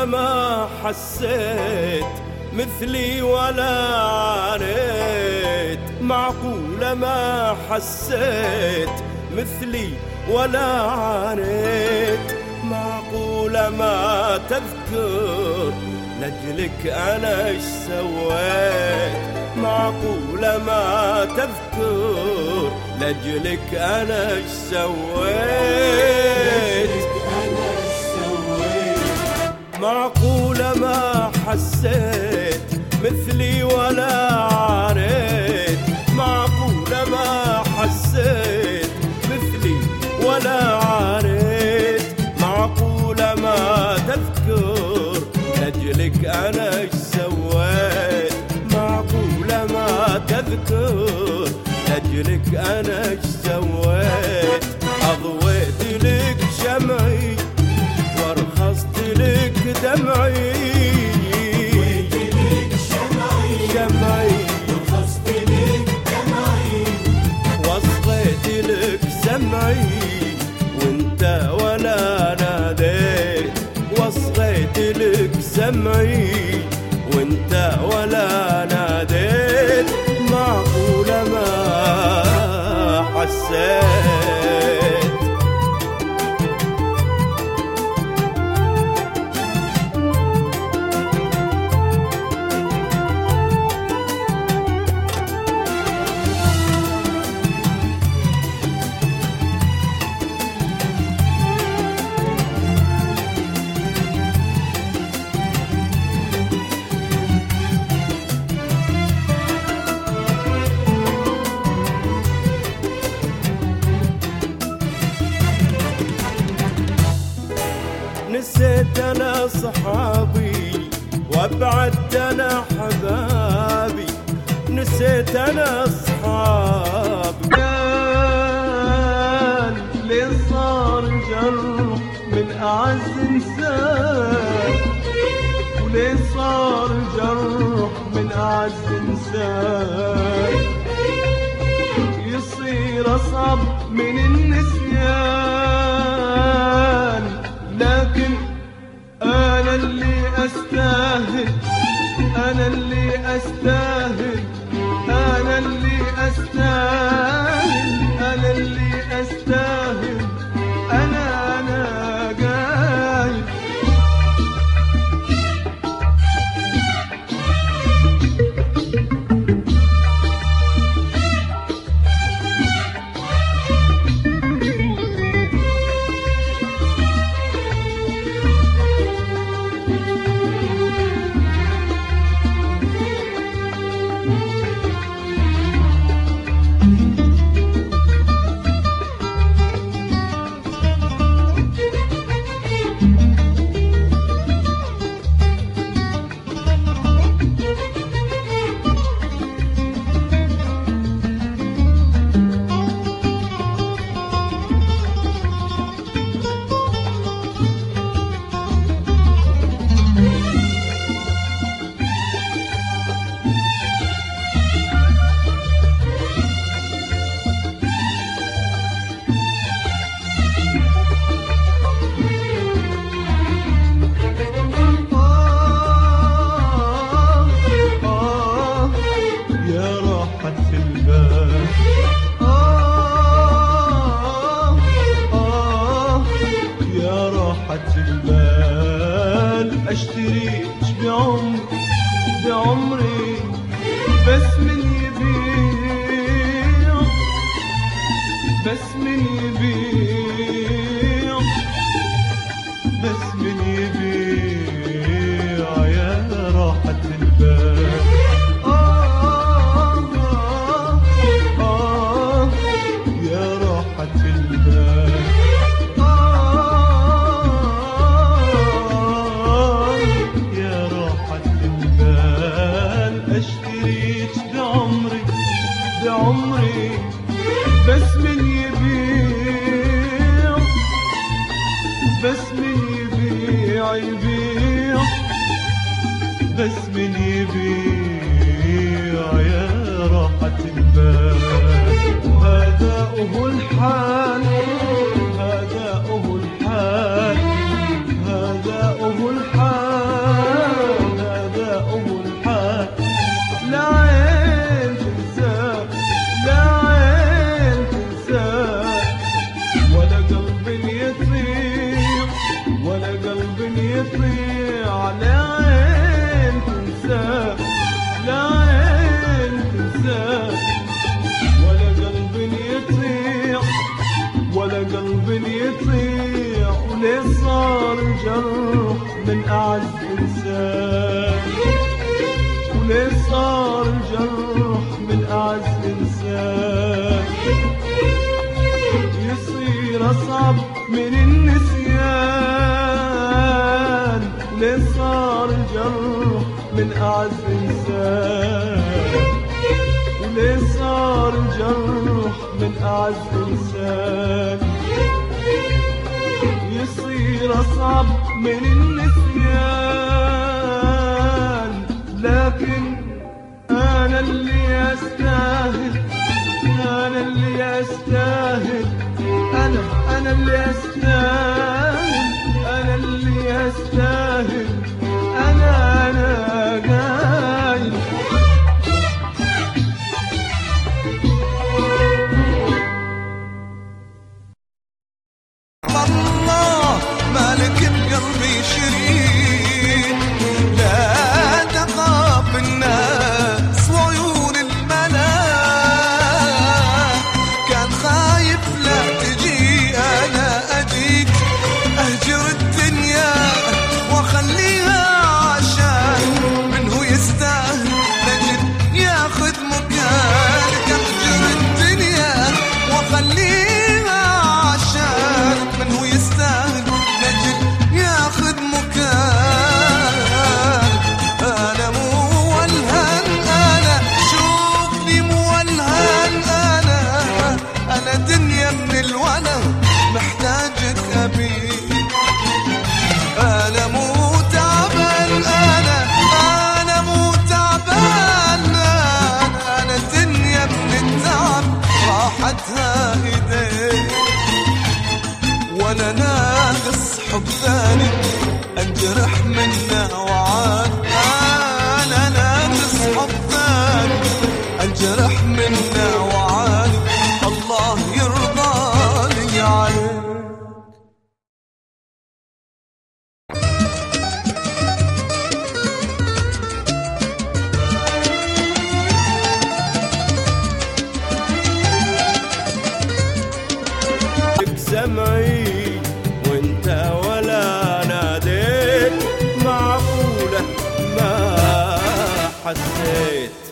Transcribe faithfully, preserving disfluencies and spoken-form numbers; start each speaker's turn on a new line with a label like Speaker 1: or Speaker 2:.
Speaker 1: ما حسيت مثلي ولا عانيت، معقولة ما حسيت مثلي ولا عانيت، معقولة ما تذكر لأجلك أنا إيش سويت، معقولة ما تذكر لأجلك أنا إيش سويت، معقولة ما حسيت مثلي ولا عانيت، معقولة ما حسيت مثلي ولا عانيت، معقولة ما تذكر لأجلك أنا إيش سويت، معقولة ما تذكر لأجلك أنا إيش سويت، أضويت لك شمعي وارخصت لك دمعي،
Speaker 2: ضويت لك شمعي
Speaker 1: شمعي
Speaker 2: ورخصت لك دمعي،
Speaker 1: وصغيت لك سمعي وانت ولا ناديت، وصغيت لك سمعي وانت ولا ناديت، معقولة ما حسيت. نسيت أنا صحابي وابعدت أنا حبابي، نسيت أنا أصحابي،
Speaker 3: كان ليه صار جرح من أعز إنسان، وليه صار جرح من أعز إنسان، يصير أصعب من النسيان، لكن أنا اللي أستاهل، أنا اللي أستاهل، أنا اللي أستاهل، أنا اللي أستاهل، أنا أنا جاي. اشتريك بعمري بعمري بس من يبيع، بس من يبيع، بس من يبيع يا راحة البال. آه آه آه يا راحة البال، اشتريك بعمري بعمري بس من يبيع، بس من يبيع يبيع، بس من يبيع يا راحة البال. هذا هو الحال، هذا هو الحال، هذا هو الحال. لا عين تنساك ولا قلب يطيع ولا قلب يطيع وليه صار جرح من أعز إنسان وليه صار جرح من أعز إنسان يصير أصعب من النسيان ليه صار جرح من أعز إنسان وليه صار جرح من أعز إنسان يصير أصعب من النسيان لكن أنا اللي أستاهل أنا اللي أستاهل أنا أنا اللي أستاهل أنا اللي أستاهل أنا أنا قايل
Speaker 4: الله مالك بقلبي شريك لا تخاف الناس وعيون الملاك كان خايف لا تجي أنا أجيك أهجر الدنيا وأخليها عشان منه يستاهل نجد ياخذ مكانك أهجر الدنيا وأخليها عشان منه يستاهل نجد ياخذ مكان أنا مولهن أنا شوفني مولهن أنا أنا دنيا من الولا محتاجك أبيك أنا مو تعبان أنا أنا مو تعبان أنا أنا دنيا من التعب راحتها إيديك وأنا ناقص حب ثاني أنجرح منه وعاد أنا ناقص حب ثاني أنجرح منه وعاد الله يرضى لي عليك
Speaker 1: سمعي وانت ولا ناديت معقولة ما حسيت